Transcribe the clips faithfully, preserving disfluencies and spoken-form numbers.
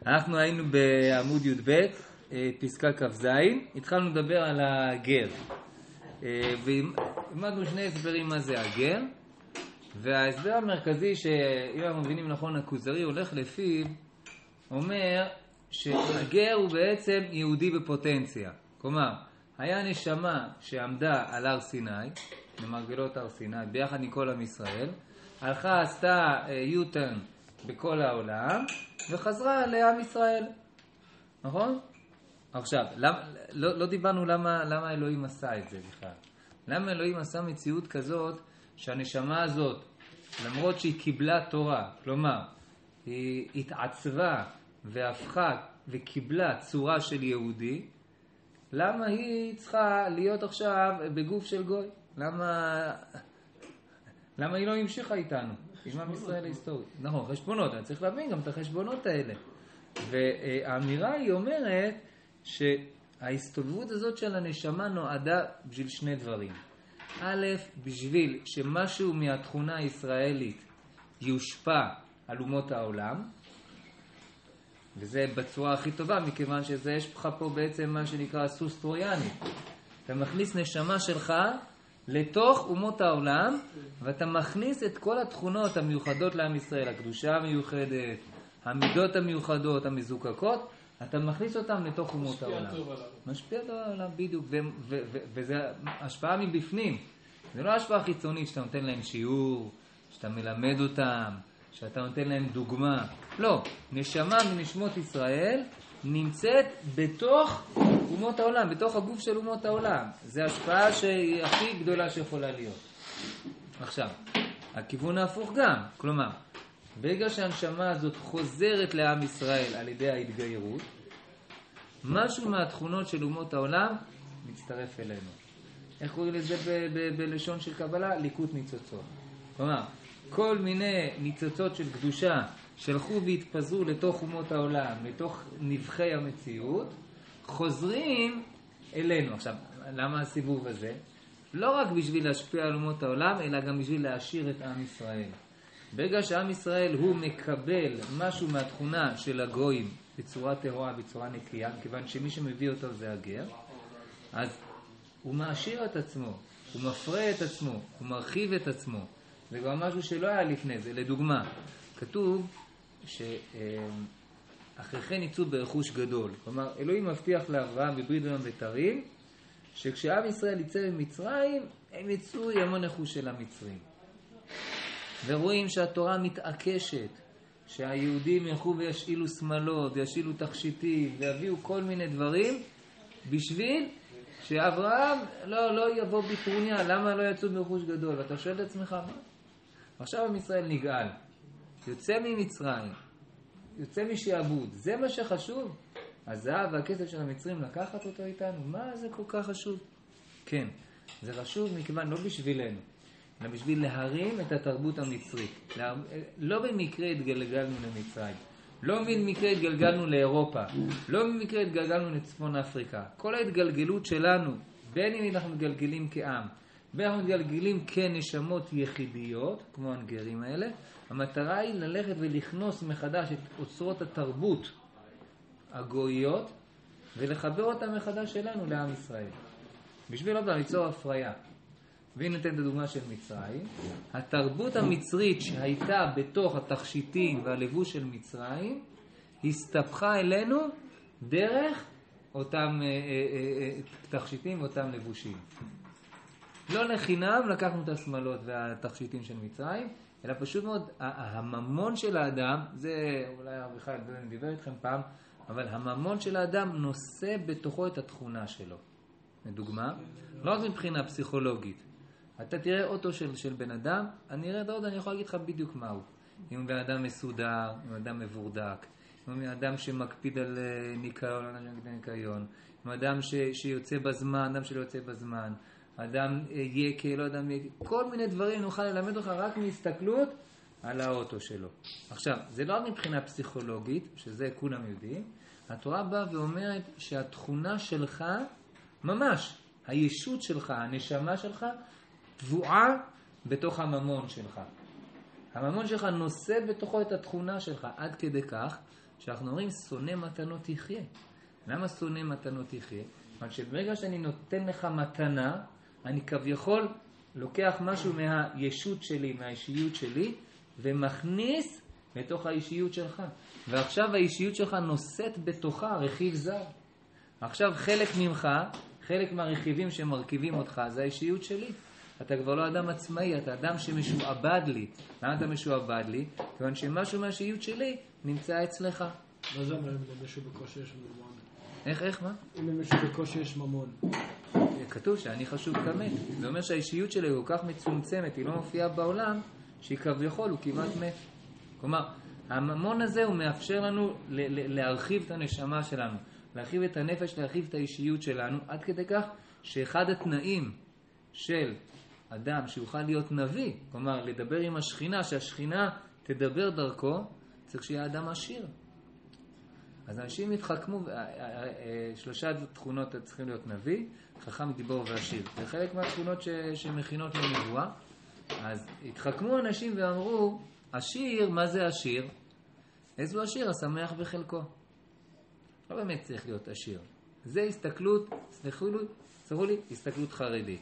אנחנו היינו בעמוד י' ב', פסקה כ"ז, התחלנו לדבר על הגר. והעמדנו שני הסברים מה זה הגר, וההסבר המרכזי שאם אנחנו מבינים נכון הכוזרי הולך לפיו, אומר שהגר הוא בעצם יהודי בפוטנציה. כלומר, היה נשמה שעמדה על הר סיני, במרגלות הר סיני, ביחד עם כל עם ישראל, הלכה, עשתה יוטרן בכל העולם, וחזרה לעם ישראל. נכון? עכשיו, למה, לא, לא דיברנו למה, למה אלוהים עשה את זה בכלל. למה אלוהים עשה מציאות כזאת, שהנשמה הזאת, למרות שהיא קיבלה תורה, כלומר, היא התעצבה והפכה וקיבלה צורה של יהודי, למה היא צריכה להיות עכשיו בגוף של גוי? למה, למה היא לא המשיכה איתנו? עם עם ישראל ההיסטורי. נכון, חשבונות, אני צריך להבין גם את החשבונות האלה. והאמירה היא אומרת שההסתובבות הזאת של הנשמה נועדה בשביל שני דברים. א', בשביל שמשהו מהתכונה הישראלית יושפע על אומות העולם, וזה בצורה הכי טובה, מכיוון שזה יש לך פה בעצם מה שנקרא סוס טרויאני. אתה מכניס נשמה שלך לתוך אומות העולם, ואתה מכניס את כל התכונות המיוחדות לעם ישראל, הקדושה המיוחדת, המידות המיוחדות, המזוקקות, אתה מכניס אותם לתוך אומות העולם. משפיע טוב העולם, בדיוק, וזה השפעה מבפנים. זה לא השפעה חיצונית שאתה נותן להם שיעור, שאתה מלמד אותם, שאתה נותן להם דוגמה. לא, נשמה מנשמות ישראל נמצאת בתוך אומות העולם, בתוך הגוף של אומות העולם. זה השפעה שהיא הכי גדולה שיכולה להיות. עכשיו, הכיוון ההפוך גם, כלומר, ברגע שהנשמה הזאת חוזרת לעם ישראל על ידי ההתגיירות, משהו מהתכונות של אומות העולם מצטרף אלינו. איך קוראים לזה ב- ב- בלשון של קבלה? ליקוט ניצוצות. כלומר, כל מיני ניצוצות של קדושה שלחו והתפזרו לתוך אומות העולם, לתוך נבחי המציאות, חוזרים אלינו. עכשיו, למה הסיבוב הזה? לא רק בשביל להשפיע על אומות העולם, אלא גם בשביל להעשיר את עם ישראל. ברגע שעם ישראל הוא מקבל משהו מהתכונה של הגויים בצורה טהורה, בצורה נקייה, כיוון שמי שמביא אותו זה הגר, אז הוא מעשיר את עצמו, הוא מפרה את עצמו, הוא מרחיב את עצמו. זה גם משהו שלא היה לפני זה. לדוגמה, כתוב שאחרי כן יצאו ברכוש גדול. כלומר, אלוהים מבטיח לאברהם בברית בין הבתרים, שכשעם ישראל יצא ממצרים, הם יצאו ימון רכוש של המצרים. ורואים שהתורה מתעקשת, שהיהודים ילכו וישאילו שמלות, וישאילו תכשיטים, ויביאו כל מיני דברים, בשביל שאברהם לא, לא יבוא בטרוניה. למה לא יצאו ברכוש גדול? ואתה שואל את עצמך, מה? עכשיו עם ישראל נגאל, יוצא ממצרים, יוצא משעבוד, זה מה שחשוב? הזהב והכסף של המצרים לקחת אותו איתנו? מה זה כל כך חשוב? כן, זה חשוב מכיוון לא בשבילנו, אלא בשביל להרים את התרבות המצרית. לא במקרה התגלגלנו למצרים, לא במקרה התגלגלנו לאירופה, לא במקרה התגלגלנו לצפון אפריקה. כל ההתגלגלות שלנו, בין אם אנחנו מתגלגלים כעם, בין אם אנחנו מתגלגלים כנשמות יחידיות, כמו הנגרים האלה, המטרה היא ללכת ולכנוס מחדש את אוצרות התרבות הגויות, ולחבר אותם מחדש שלנו לעם ישראל. בשביל אותם ליצור הפריה. והנה ניתן את הדוגמה של מצרים. התרבות המצרית שהייתה בתוך התכשיטים והלבוש של מצרים, הסתפחה אלינו דרך אותם אה, אה, אה, תכשיטים ואותם לבושים. לא לחינם לקחנו את השמלות והתכשיטים של מצרים, אלא פשוט מאוד, הממון של האדם, זה אולי אביחי דיבר איתכם פעם, אבל הממון של האדם נושא בתוכו את התכונה שלו. לדוגמה, לא רק מבחינה פסיכולוגית. אתה תראה אוטו של, של בן אדם, אני אראה את האוטו, אני יכול להגיד לך בדיוק מהו. אם הוא בן אדם מסודר, אם הוא אדם מבורדק, אם הוא אדם שמקפיד על ניקיון, על ניקיון, אם הוא אדם ש, שיוצא בזמן, אדם שלא יוצא בזמן, אדם יקה, לא אדם יקה, כל מיני דברים נוכל ללמד אותך רק מהסתכלות על האוטו שלו. עכשיו, זה לא רק מבחינה פסיכולוגית, שזה כולם יודעים, התורה באה ואומרת שהתכונה שלך, ממש, הישות שלך, הנשמה שלך, טבועה בתוך הממון שלך. הממון שלך נושא בתוכו את התכונה שלך, עד כדי כך שאנחנו אומרים שונא מתנות תחיה. למה שונא מתנות תחיה? זאת שברגע שאני נותן לך מתנה, אני כביכול לוקח משהו מהישות שלי, מהאישיות שלי, ומכניס לתוך האישיות שלך. ועכשיו האישיות שלך נושאת בתוכה רכיב זר. עכשיו חלק ממך, חלק מהרכיבים שמרכיבים אותך, זה האישיות שלי. אתה כבר לא אדם עצמאי, אתה אדם שמשועבד לי. למה אתה משועבד לי? כיוון שמשהו מהאישיות שלי נמצא אצלך. מה זה אומר אם למישהו בקושי יש ממון? איך, איך, מה? אם למישהו בקושי יש ממון. כתוב שאני חשוב כמת. זה אומר שהאישיות שלי היא כל כך מצומצמת, היא לא מופיעה בעולם, שהיא כביכול, הוא כמעט מת. כלומר, הממון הזה הוא מאפשר לנו ל- ל- להרחיב את הנשמה שלנו, להרחיב את הנפש, להרחיב את האישיות שלנו, עד כדי כך שאחד התנאים של אדם שיוכל להיות נביא, כלומר לדבר עם השכינה, שהשכינה תדבר דרכו, צריך שיהיה אדם עשיר. אז אנשים התחכמו, שלושה תכונות צריכים להיות נביא, חכם, דיבור ועשיר. זה חלק מהתכונות ש- שמכינות לנבואה. אז התחכמו אנשים ואמרו, עשיר, מה זה עשיר? איזו עשיר? השמח בחלקו. לא באמת צריך להיות עשיר. זה הסתכלות, סלחו לי, סלחו לי, הסתכלות חרדית.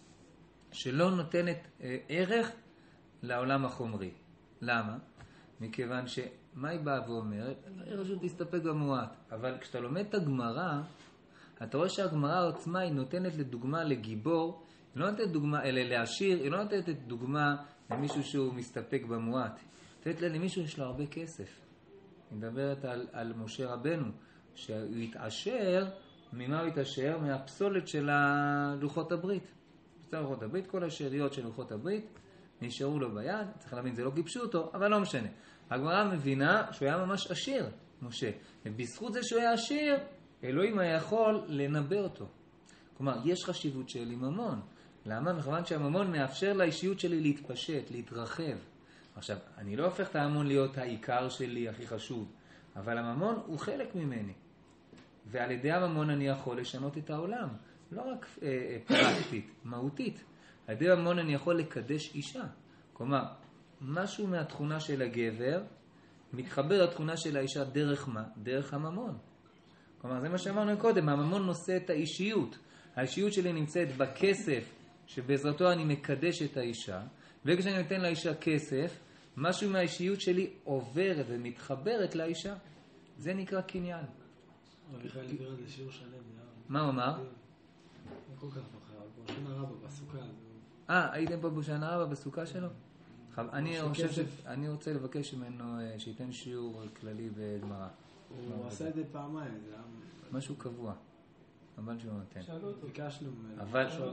שלא נותנת אה, ערך לעולם החומרי. למה? מכיוון שמה היא באה ואומרת? היא רשות להסתפק במועט. אבל כשאתה לומד את הגמרא, אתה רואה שהגמרא העוצמה היא נותנת לדוגמה לגיבור, היא לא נותנת דוגמה, אלא לעשיר, היא לא נותנת דוגמה למישהו שהוא מסתפק במועט. נותנת למישהו יש לו הרבה כסף. היא מדברת על, על משה רבנו, שהוא יתעשר, ממה הוא יתעשר? מהפסולת של לוחות הברית. בסדר, לוחות הברית, כל השאריות של לוחות הברית נשארו לו ביד, צריך להבין, זה לא גיבשו אותו, אבל לא משנה. הגמרא מבינה שהוא היה ממש עשיר, משה. ובזכות זה שהוא היה עשיר, אלוהים היה יכול לנבא אותו. כלומר, יש חשיבות שלי ממון. למה? מכיוון שהממון מאפשר לאישיות שלי להתפשט, להתרחב. עכשיו, אני לא הופך את הממון להיות העיקר שלי, הכי חשוב, אבל הממון הוא חלק ממני. ועל ידי הממון אני יכול לשנות את העולם. לא רק אה, פרקטית, מהותית. על ידי הממון אני יכול לקדש אישה. כלומר, משהו מהתכונה של הגבר מתחבר לתכונה של האישה דרך מה? דרך הממון. כלומר, זה מה שאמרנו קודם, הממון נושא את האישיות. האישיות שלי נמצאת בכסף שבעזרתו אני מקדש את האישה, וכשאני נותן לאישה כסף, משהו מהאישיות שלי עוברת ומתחברת לאישה. זה נקרא קניין. אביחי דיבר על זה שיעור שלם. מה הוא אמר? אני כל כך מחר, בושנה רבה בסוכה. אה, הייתם פה בושנה רבה בסוכה שלו? אני רוצה לבקש ממנו שייתן שיעור כללי בגמרא. הוא עשה את זה פעמיים. משהו קבוע. אבל שהוא נותן. ביקשנו ממנו.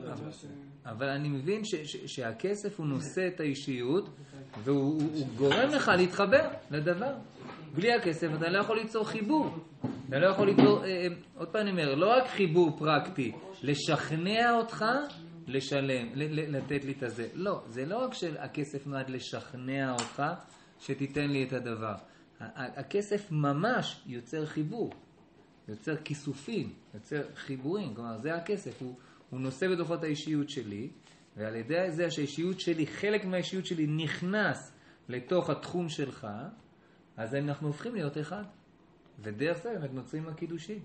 אבל אני מבין שהכסף הוא נושא את האישיות, והוא גורם לך להתחבר לדבר. בלי הכסף אתה לא יכול ליצור חיבור. אתה לא יכול ליצור, עוד פעם אני אומר, לא רק חיבור פרקטי, לשכנע אותך לשלם, לתת לי את הזה. לא, זה לא רק שהכסף נועד לשכנע אותך שתיתן לי את הדבר. הכסף ממש יוצר חיבור. יוצר כיסופים, יוצר חיבורים, כלומר זה הכסף, הוא, הוא נושא בדוחות האישיות שלי, ועל ידי זה שהאישיות שלי, חלק מהאישיות שלי נכנס לתוך התחום שלך, אז אנחנו הופכים להיות אחד. ודרך זה באמת נוצרים הקידושים.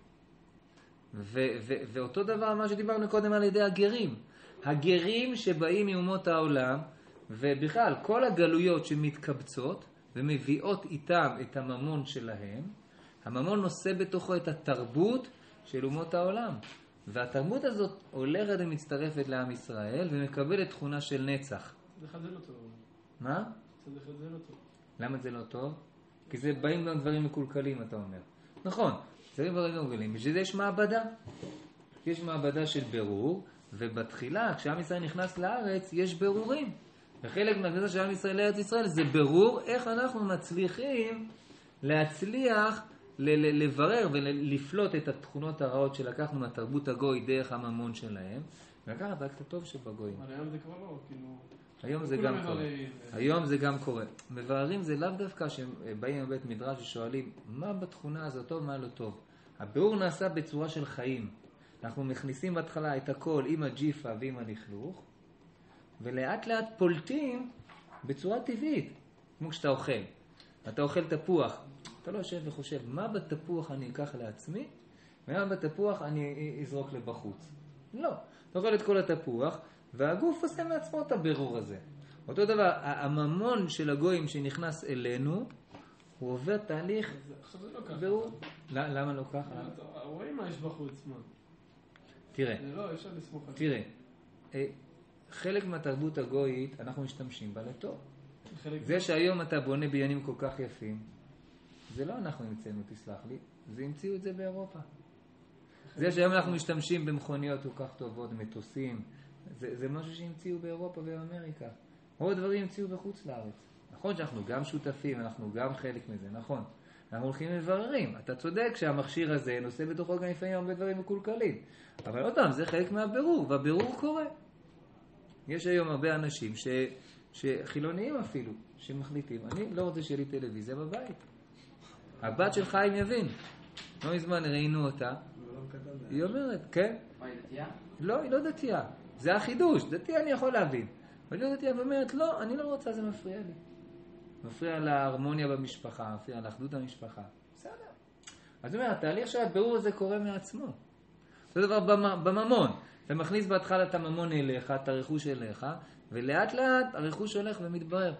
ו- ו- ואותו דבר מה שדיברנו קודם על ידי הגרים. הגרים שבאים מאומות העולם, ובכלל כל הגלויות שמתקבצות ומביאות איתם את הממון שלהם, הממון נושא בתוכו את התרבות של אומות העולם. והתרבות הזאת הולכת ומצטרפת לעם ישראל ומקבלת תכונה של נצח. זה לא טוב. מה? זה לא טוב. למה זה לא טוב? כי זה באים גם דברים מקולקלים, אתה אומר. נכון, זה דברים מקולקלים. בשביל זה יש מעבדה. יש מעבדה של ברור, ובתחילה, כשעם ישראל נכנס לארץ, יש ברורים. וחלק מהכניסה של עם ישראל לארץ ישראל זה ברור איך אנחנו מצליחים להצליח לברר ולפלוט את התכונות הרעות שלקחנו מהתרבות הגוי דרך הממון שלהם, ולקחת רק את הטוב שבגויים. אבל היום זה כבר לא, כאילו... היום זה גם קורה. היום זה גם קורה. מבררים זה לאו דווקא שבאים מבית מדרש ושואלים מה בתכונה הזאת טוב, מה לא טוב. הבירור נעשה בצורה של חיים. אנחנו מכניסים בהתחלה את הכל עם הג'יפה ועם הלכלוך, ולאט לאט פולטים בצורה טבעית, כמו כשאתה אוכל. אתה אוכל תפוח, אתה לא יושב וחושב, מה בתפוח אני אקח לעצמי, ומה בתפוח אני אזרוק לבחוץ. לא, אתה אוכל את כל התפוח, והגוף עושה מעצמו את הבירור הזה. אותו דבר, הממון של הגויים שנכנס אלינו, הוא עובר תהליך בירור. למה לא ככה? רואים מה יש בחוץ, מה? תראה, לא, אפשר לסמוך על זה. תראה, חלק מהתרבות הגויית אנחנו משתמשים בה לטוב. זה שהיום אתה בונה בניינים כל כך יפים, זה לא אנחנו המצאנו, תסלח לי, זה המציאו את זה באירופה. זה שהיום אנחנו משתמשים במכוניות כל כך טובות, מטוסים, זה, זה משהו שהמציאו באירופה ובאמריקה. עוד דברים המציאו בחוץ לארץ. נכון שאנחנו גם שותפים, אנחנו גם חלק מזה, נכון. אנחנו הולכים מבררים. אתה צודק שהמכשיר הזה נושא בתוכו גם לפעמים הרבה דברים מקולקלים. אבל עוד פעם, זה חלק מהבירור, והבירור קורה. יש היום הרבה אנשים ש... שחילוניים אפילו, שמחליטים, אני לא רוצה שיהיה לי טלוויזיה בבית. הבת של חיים יבין. לא מזמן ראינו אותה. היא אומרת, כן? מה, היא דתייה? לא, היא לא דתייה. זה החידוש. דתייה אני יכול להבין. אבל היא לא דתייה ואומרת, לא, אני לא רוצה, זה מפריע לי. מפריע להרמוניה במשפחה, מפריע לאחדות המשפחה. בסדר. אז זאת אומרת, התהליך של הבירור הזה קורה מעצמו. זה דבר בממון. אתה מכניס בהתחלה את הממון אליך, את הרכוש אליך, ולאט לאט הרכוש הולך ומתברר.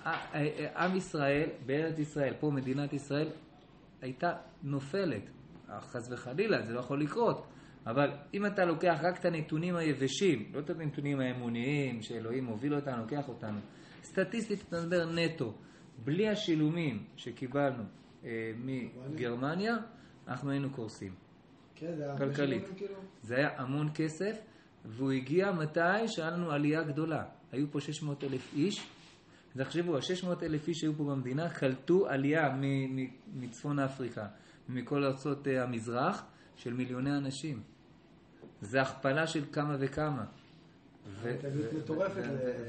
עם ישראל, בארץ ישראל, פה מדינת ישראל, הייתה נופלת. חס וחלילה, זה לא יכול לקרות. אבל אם אתה לוקח רק את הנתונים היבשים, לא את הנתונים האמוניים שאלוהים הוביל אותנו, לוקח אותנו, סטטיסטית אתה מדבר נטו, בלי השילומים שקיבלנו אה, מגרמניה, אנחנו היינו קורסים. כן, זה היה כלכלית. כאילו. זה היה המון כסף, והוא הגיע מתי שהיה לנו עלייה גדולה. היו פה שש מאות אלף איש, תחשבו, ה-שש מאות אלף איש שהיו פה במדינה קלטו עלייה מצפון אפריקה, מכל ארצות המזרח, של מיליוני אנשים. זה הכפלה של כמה וכמה. התנגדות מטורפת.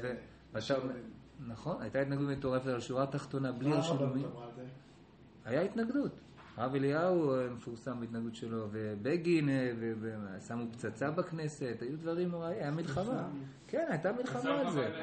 נכון, הייתה התנגדות מטורפת על שורה תחתונה בלי השילומים. היה התנגדות. הרב אליהו מפורסם בהתנגדות שלו, ובגין, ושמו פצצה בכנסת, היו דברים נוראי, היה מלחמה. כן, הייתה מלחמה על זה.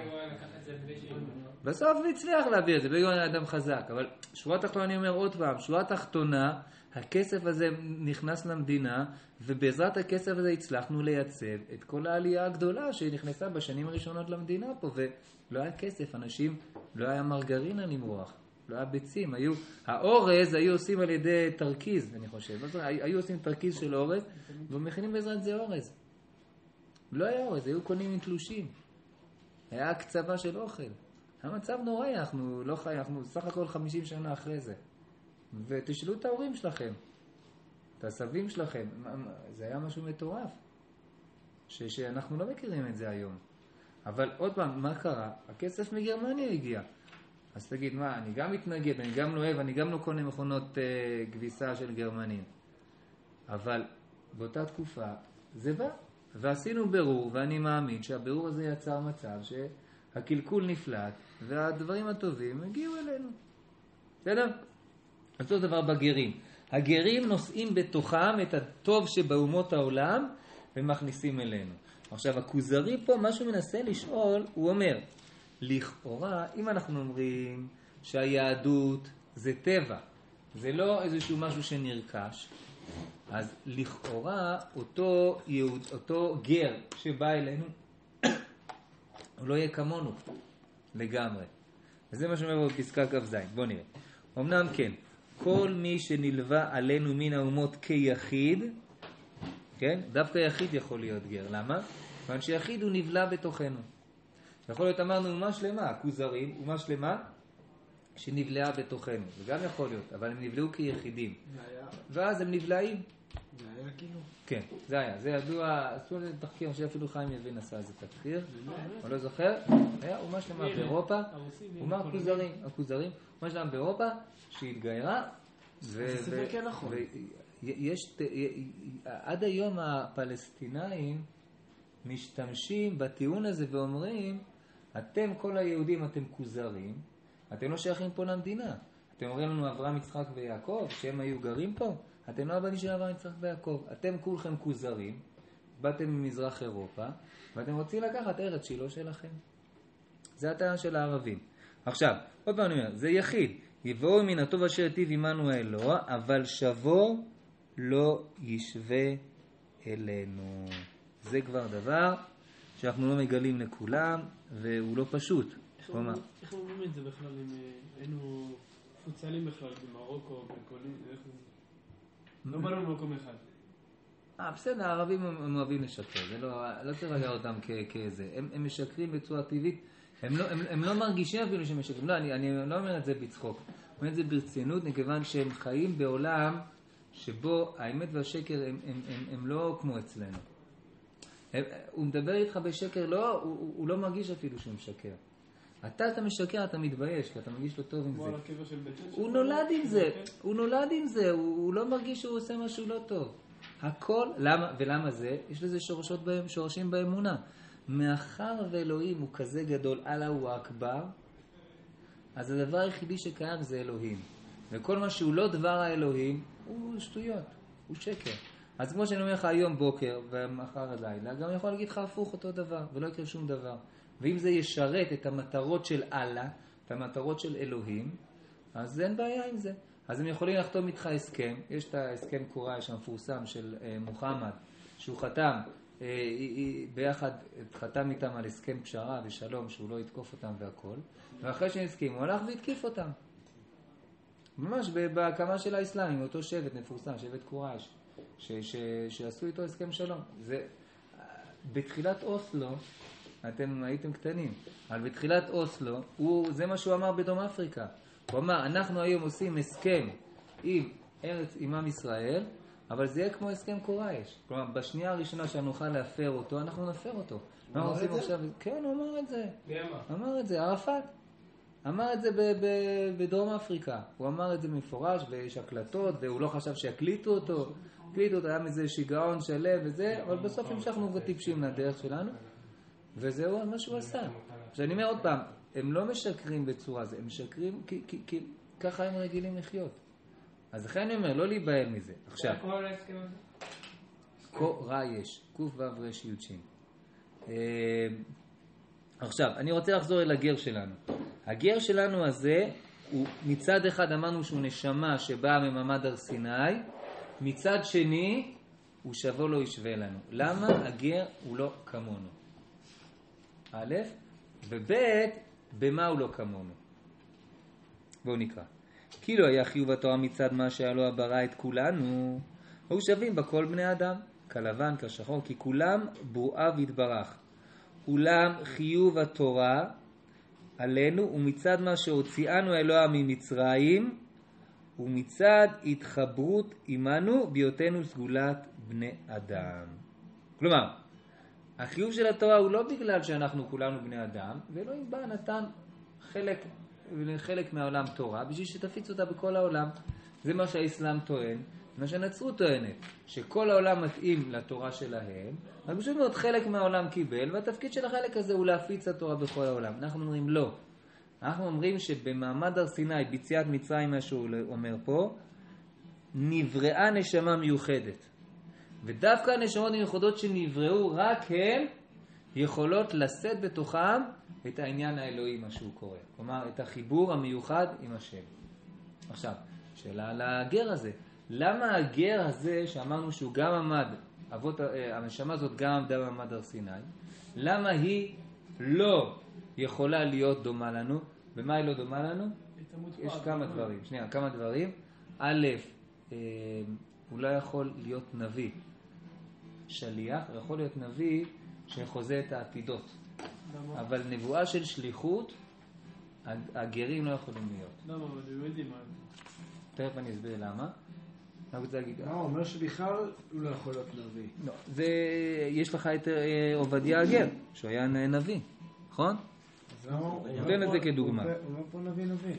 בסוף הצליח להביא את זה, בגין היה אדם חזק. אבל שורה תחתונה, אני אומר עוד פעם, שורה תחתונה, הכסף הזה נכנס למדינה, ובעזרת הכסף הזה הצלחנו לייצב את כל העלייה הגדולה שנכנסה בשנים הראשונות למדינה פה, ולא היה כסף, אנשים, לא היה מרגרינה למרוח. לא היה ביצים, היו, האורז היו עושים על ידי תרכיז, אני חושב. היו עושים תרכיז של אורז, ומכינים בעזרת זה אורז. לא היה אורז, היו קונים עם תלושים. היה הקצבה של אוכל. המצב נוראי, אנחנו לא חי, אנחנו סך הכל חמישים שנה אחרי זה. ותשאלו את ההורים שלכם, את הסבים שלכם. זה היה משהו מטורף. ש- שאנחנו לא מכירים את זה היום. אבל עוד פעם, מה קרה? הכסף מגרמניה הגיע. אז תגיד, מה, אני גם מתנגד, אני גם לא אוהב, אני גם לא קונה מכונות אה, גביסה של גרמנים. אבל באותה תקופה זה בא. ועשינו בירור, ואני מאמין שהבירור הזה יצר מצב שהקלקול נפלט, והדברים הטובים הגיעו אלינו. בסדר? אז אותו דבר בגרים. הגרים נושאים בתוכם את הטוב שבאומות העולם, ומכניסים אלינו. עכשיו, הכוזרי פה, מה שהוא מנסה לשאול, הוא אומר, לכאורה, אם אנחנו אומרים שהיהדות זה טבע, זה לא איזשהו משהו שנרכש, אז לכאורה אותו, יהוד, אותו גר שבא אלינו, הוא לא יהיה כמונו לגמרי. וזה מה שאומר בפסקה כ"ז. בוא נראה. אמנם כן, כל מי שנלווה עלינו מן האומות כיחיד, כן? דווקא יחיד יכול להיות גר. למה? כיוון שיחיד הוא נבלע בתוכנו. יכול להיות, אמרנו, אומה שלמה, כוזרים, אומה שלמה שנבלעה בתוכנו. זה גם יכול להיות, אבל הם נבלעו כיחידים. ואז הם נבלעים. זה היה כאילו? כן, זה היה. זה ידוע, עשו לזה תחקיר, אני חושב אפילו חיים יבין עשה איזה תחקיר. אני לא זוכר. היה אומה שלמה באירופה, אומה כוזרים, הכוזרים, אומה שלמה באירופה שהתגיירה. זה כן נכון. יש, עד היום הפלסטינאים משתמשים בטיעון הזה ואומרים, אתם כל היהודים אתם כוזרים, אתם לא שייכים פה למדינה. אתם אומרים לנו אברהם, יצחק ויעקב, שהם היו גרים פה, אתם לא הבנים של אברהם, יצחק ויעקב. אתם כולכם כוזרים, באתם ממזרח אירופה, ואתם רוצים לקחת ארץ שהיא לא שלכם. זה הטענה של הערבים. עכשיו, עוד פעם אני אומר, זה יחיד. יבואו מן הטוב אשר היטיב עמנו האלוה, אבל שבור לא ישווה אלינו. זה כבר דבר שאנחנו לא מגלים לכולם, והוא לא פשוט. איך אומרים את זה בכלל אם היינו פוצלים בכלל במרוקו, בפולין, איך זה? לא באנו במקום אחד. אה, בסדר, הערבים הם אוהבים לשקר, זה לא, לא צריך להגיד אותם כזה. הם, הם משקרים בצורה טבעית, הם לא, הם, הם לא מרגישים אפילו שהם משקרים. לא, אני, אני לא אומר את זה בצחוק, אני אומר את זה ברצינות, מכיוון שהם חיים בעולם שבו האמת והשקר הם, הם, הם, הם לא כמו אצלנו. הם, הוא מדבר איתך בשקר, לא, הוא, הוא לא מרגיש אפילו שהוא משקר. אתה, אתה משקר, אתה מתבייש, כי אתה מרגיש לו טוב עם זה. הוא נולד עם זה, הוא נולד עם זה, הוא לא מרגיש שהוא עושה משהו לא טוב. הכל, למה, ולמה זה? יש לזה שורשות בהם, שורשים באמונה. מאחר ואלוהים הוא כזה גדול, אללה הוא האכבר, אז הדבר היחידי שקיים זה אלוהים. וכל מה שהוא לא דבר האלוהים, הוא שטויות, הוא שקר. אז כמו שאני אומר לך היום בוקר ומחר הלילה, גם אני יכול להגיד לך הפוך אותו דבר, ולא יקרה שום דבר. ואם זה ישרת את המטרות של אללה, את המטרות של אלוהים, אז אין בעיה עם זה. אז הם יכולים לחתום איתך הסכם, יש את ההסכם קורייש המפורסם של אה, מוחמד, שהוא חתם, אה, ביחד חתם איתם על הסכם פשרה ושלום, שהוא לא יתקוף אותם והכל, ואחרי שהם הסכימו, הוא הלך והתקיף אותם. ממש בהקמה של האסלאם, אותו שבט מפורסם, שבט קורייש, ש- ש- שעשו איתו הסכם שלום. זה, בתחילת אוסלו, אתם הייתם קטנים, אבל בתחילת אוסלו, הוא, זה מה שהוא אמר בדרום אפריקה. הוא אמר, אנחנו היום עושים הסכם עם ארץ, עם עם ישראל, אבל זה יהיה כמו הסכם קורייש. כלומר, בשנייה הראשונה שנוכל להפר אותו, אנחנו נפר אותו. מה עושים עכשיו? כן, הוא אמר את זה. מי אמר? אמר את זה, ערפאת. אמר את זה ב- ב- בדרום אפריקה. הוא אמר את זה מפורש, ויש הקלטות, והוא לא חשב שיקליטו אותו. הקליטו אותו, היה מזה שיגעון שלם וזה, אבל בסוף המשכנו וטיפשים לדרך שלנו. וזהו מה שהוא עשה. שאני אומר עוד פעם, הם לא משקרים בצורה זו, הם משקרים כי, כי, כי ככה הם רגילים לחיות. אז לכן אני אומר, לא להיבהל מזה. עכשיו, כל ההסכם הזה? רע יש, קוף וו רש יוד שין. עכשיו, אני רוצה לחזור אל הגר שלנו. הגר שלנו הזה, הוא מצד אחד אמרנו שהוא נשמה שבאה ממעמד הר סיני, מצד שני, הוא שבו לא ישווה לנו. למה הגר הוא לא כמונו? א', וב', במה הוא לא כמונו? בואו נקרא. כי לא היה חיוב התורה מצד מה שאלוה ברא את כולנו, היו שווים בכל בני אדם, כלבן, כשחור, כי כולם ברואה והתברך. אולם חיוב התורה עלינו ומצד מה שהוציאנו אלוה ממצרים, ומצד התחברות עמנו בהיותנו סגולת בני אדם. כלומר, החיוב של התורה הוא לא בגלל שאנחנו כולנו בני אדם, ואלוהים בא נתן חלק, חלק מהעולם תורה, בשביל שתפיץ אותה בכל העולם. זה מה שהאסלאם טוען, מה שהנצרות טוענת, שכל העולם מתאים לתורה שלהם, אבל פשוט מאוד חלק מהעולם קיבל, והתפקיד של החלק הזה הוא להפיץ התורה בכל העולם. אנחנו אומרים לא. אנחנו אומרים שבמעמד הר סיני, ביציאת מצרים, מה שהוא אומר פה, נבראה נשמה מיוחדת. ודווקא הנשמות המיוחדות שנבראו, רק הן יכולות לשאת בתוכם את העניין האלוהי, מה שהוא קורא. כלומר, את החיבור המיוחד עם השם. עכשיו, שאלה על הגר הזה. למה הגר הזה, שאמרנו שהוא גם עמד, אבות, הנשמה הזאת גם עמדה במעמד הר סיני, למה היא לא יכולה להיות דומה לנו? במה היא לא דומה לנו? יש כמה דברים. שנייה, כמה דברים. א', הוא לא יכול להיות נביא. שליח, הוא יכול להיות נביא שחוזה את העתידות. אבל נבואה של שליחות, הגרים לא יכולים להיות. למה? אבל הם יודעים מה. תכף אני אסביר למה. אני רוצה להגיד... מה, הוא אומר שבכלל הוא לא יכול להיות נביא. לא, זה... יש לך את עובדיה הגר, שהוא היה נביא, נכון? נותן את זה כדוגמה. הוא אומר פה נביא נביא.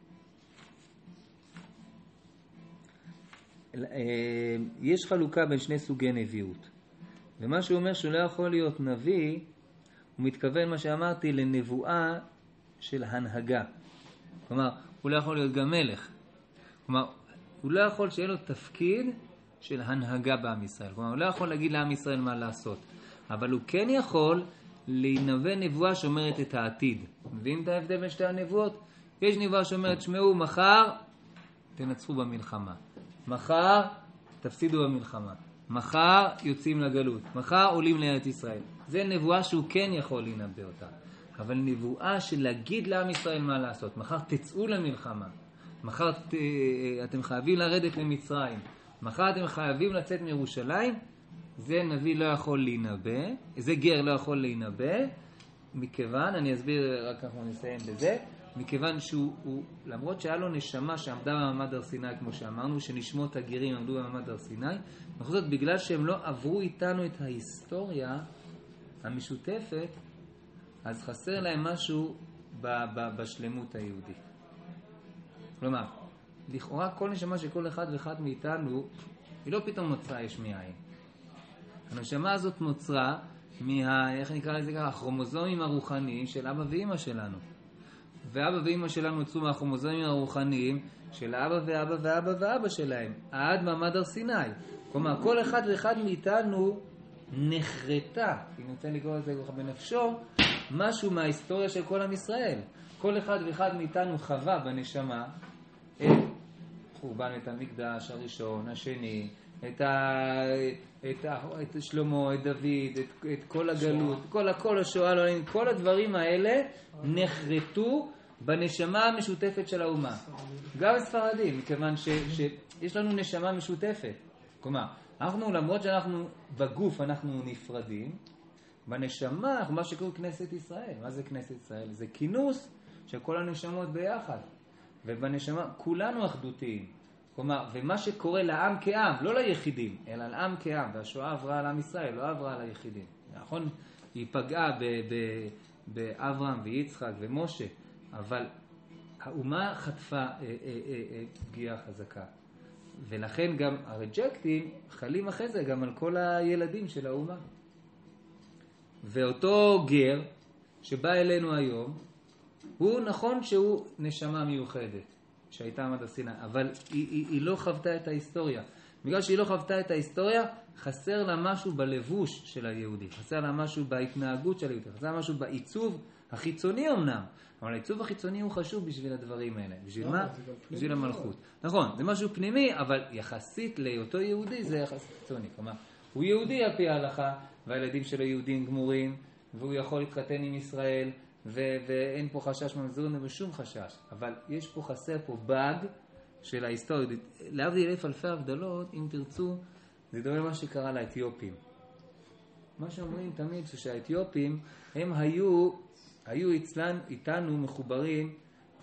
יש חלוקה בין שני סוגי נביאות. ומה שהוא אומר שהוא לא יכול להיות נביא, הוא מתכוון מה שאמרתי לנבואה של הנהגה. כלומר, הוא לא יכול להיות גם מלך. כלומר, הוא לא יכול שיהיה לו תפקיד של הנהגה בעם ישראל. כלומר, הוא לא יכול להגיד לעם ישראל מה לעשות. אבל הוא כן יכול להנבא נבואה שאומרת את העתיד. מביאים את ההבדל בין שתי הנבואות? יש נבואה שאומרת, שמעו, מחר תנצחו במלחמה. מחר תפסידו במלחמה. מחר יוצאים לגלות. מחר עולים לארץ ישראל. זה נבואה שהוא כן יכול לנבא אותה. אבל נבואה של להגיד לעם ישראל מה לעשות. מחר תצאו למלחמה. מחר ת, אתם חייבים לרדת למצרים. מחר אתם חייבים לצאת מירושלים. זה נביא לא יכול להינבא. זה גר לא יכול להינבא. מכיוון, אני אסביר רק אנחנו נסיים בזה. מכיוון שהוא, הוא, למרות שהיה לו נשמה שעמדה במעמד הר סיני, כמו שאמרנו, שנשמות הגרים עמדו במעמד הר סיני, בכל זאת, בגלל שהם לא עברו איתנו את ההיסטוריה המשותפת, אז חסר להם משהו ב, ב, בשלמות היהודית. כלומר, לכאורה כל נשמה של כל אחד ואחד מאיתנו, היא לא פתאום נוצרה יש מאין. הנשמה הזאת נוצרה מה, איך נקרא לזה ככה, הכרומוזומים הרוחניים של אבא ואמא שלנו. ואבא ואמא שלנו יצאו מהכרומוזומים הרוחניים של אבא ואבא ואבא ואבא שלהם, עד מעמד הר סיני. כלומר, כל אחד ואחד מאיתנו נחרטה, אם נוצא לקרוא את זה ככה בנפשו, משהו מההיסטוריה של כל עם ישראל. כל אחד ואחד מאיתנו חווה בנשמה את חורבן את המקדש הראשון, השני, את, ה, את, ה, את שלמה, את דוד, את, את כל הגלות, כל, כל השואה, כל הדברים האלה נחרטו בנשמה המשותפת של האומה. גם הספרדים, מכיוון ש, שיש לנו נשמה משותפת. כלומר, אנחנו, למרות שאנחנו בגוף אנחנו נפרדים, בנשמה אנחנו מה שקוראים כנסת ישראל. מה זה כנסת ישראל? זה כינוס של כל הנשמות ביחד. ובנשמה כולנו אחדותיים. כלומר, ומה שקורה לעם כעם, לא ליחידים, אלא לעם כעם, והשואה עברה על עם ישראל, לא עברה על היחידים. נכון? היא פגעה באברהם ויצחק ומשה, אבל האומה חטפה אה, אה, אה, פגיעה חזקה. ולכן גם הרג'קטים חלים אחרי זה גם על כל הילדים של האומה. ואותו גר שבא אלינו היום, הוא נכון שהוא נשמה מיוחדת. שהייתה עמד הסיני, אבל היא, היא, היא לא חוותה את ההיסטוריה. בגלל שהיא לא חוותה את ההיסטוריה, חסר לה משהו בלבוש של היהודי, חסר לה משהו בהתנהגות של היהודי, חסר לה משהו בעיצוב החיצוני אמנם, אבל העיצוב החיצוני הוא חשוב בשביל הדברים האלה. בשביל מה? בשביל המלכות. נכון, זה משהו פנימי, אבל יחסית לאותו יהודי זה יחסית חיצוני. כלומר, הוא יהודי על פי ההלכה, והילדים שלו יהודים גמורים, והוא יכול להתחתן עם ישראל, ו- ואין פה חשש ממזורים ושום חשש, אבל יש פה חסר פה באג של ההיסטוריה. להבדיל אלף אלפי הבדלות, אם תרצו, זה דומה מה שקרה לאתיופים. מה שאומרים תמיד שהאתיופים הם היו היו אצלן איתנו מחוברים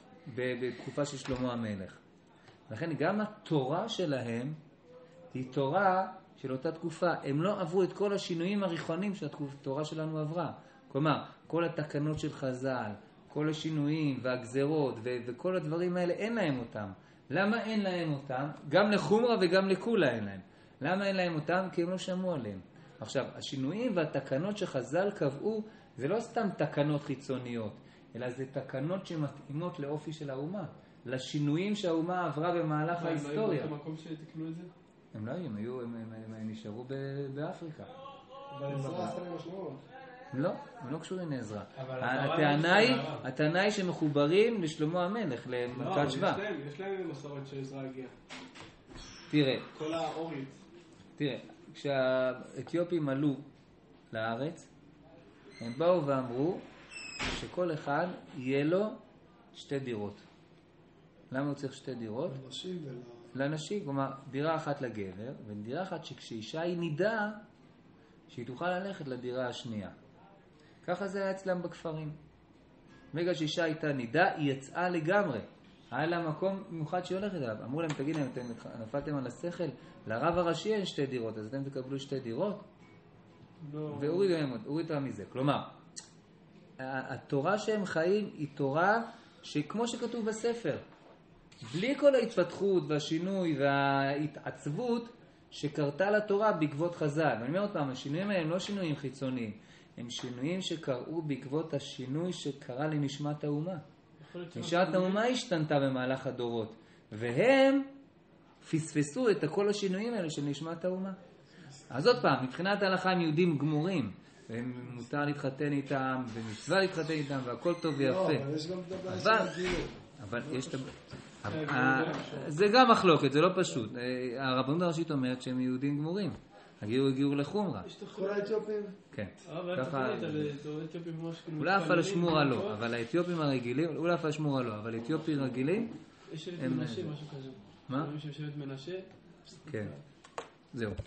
בתקופה של שלמה המלך. לכן גם התורה שלהם היא תורה של אותה תקופה. הם לא עברו את כל השינויים הריחונים שהתורה שלנו עברה. כלומר, כל התקנות של חז"ל, כל השינויים והגזרות ו- וכל הדברים האלה, אין להם אותם. למה אין להם אותם? גם לחומרה וגם לכולה אין להם. למה אין להם אותם? כי הם לא שמעו עליהם. עכשיו, השינויים והתקנות שחז"ל קבעו, זה לא סתם תקנות חיצוניות, אלא זה תקנות שמתאימות לאופי של האומה, לשינויים שהאומה עברה במהלך ההיסטוריה. הם לא היו במקום שתקנו את זה? הם לא היו, הם, היו, הם, הם, הם נשארו ב- באפריקה. אבל עזרה עשתה להם משמעות. לא, הם לא קשורים לעזרה. הטענה היא, הטענה היא שמחוברים לשלמה המלך, למלכת שבא. לא, יש להם מסורת שעזרה הגיעה. תראה, כל האורית. תראה, כשהאתיופים עלו לארץ, הם באו ואמרו שכל אחד יהיה לו שתי דירות. למה הוא צריך שתי דירות? לנשים ול... לנשים, כלומר, דירה אחת לגבר, ודירה אחת שכשאישה היא נידה, שהיא תוכל ללכת לדירה השנייה. ככה זה היה אצלם בכפרים. בגלל שאישה הייתה נידה, היא יצאה לגמרי. היה לה מקום מיוחד שהיא הולכת אליו. אמרו להם, תגיד להם, אתם נפלתם על השכל, לרב הראשי אין שתי דירות, אז אתם תקבלו שתי דירות? לא. והורידו להם, הורידו להם מזה. כלומר, התורה שהם חיים היא תורה שכמו שכתוב בספר, בלי כל ההתפתחות והשינוי וההתעצבות שקרתה לתורה בעקבות חז"ל. ואני אומר עוד פעם, השינויים האלה הם לא שינויים חיצוניים, הם שינויים שקראו בעקבות השינוי שקרה לנשמת האומה. נשמת האומה השתנתה במהלך הדורות, והם פספסו את כל השינויים האלה של נשמת האומה. אז עוד פעם, מבחינת ההלכה הם יהודים גמורים, ומותר להתחתן איתם, ומצווה להתחתן איתם, והכל טוב ויפה. לא, אבל יש גם דבר של הגיור. אבל יש את ה... זה גם מחלוקת, זה לא פשוט. הרבנות הראשית אומרת שהם יהודים גמורים. הגיעו הגיעו לחומרה. כל האתיופים? כן. אבל ככה... אתיופים ממש כאילו... אולי אף על שמורה לא, אבל האתיופים הרגילים, אולי אף על שמורה לא, אבל אתיופים רגילים... יש שבט מנשה, משהו כזה. מה? יש שבט מנשה. כן. זהו.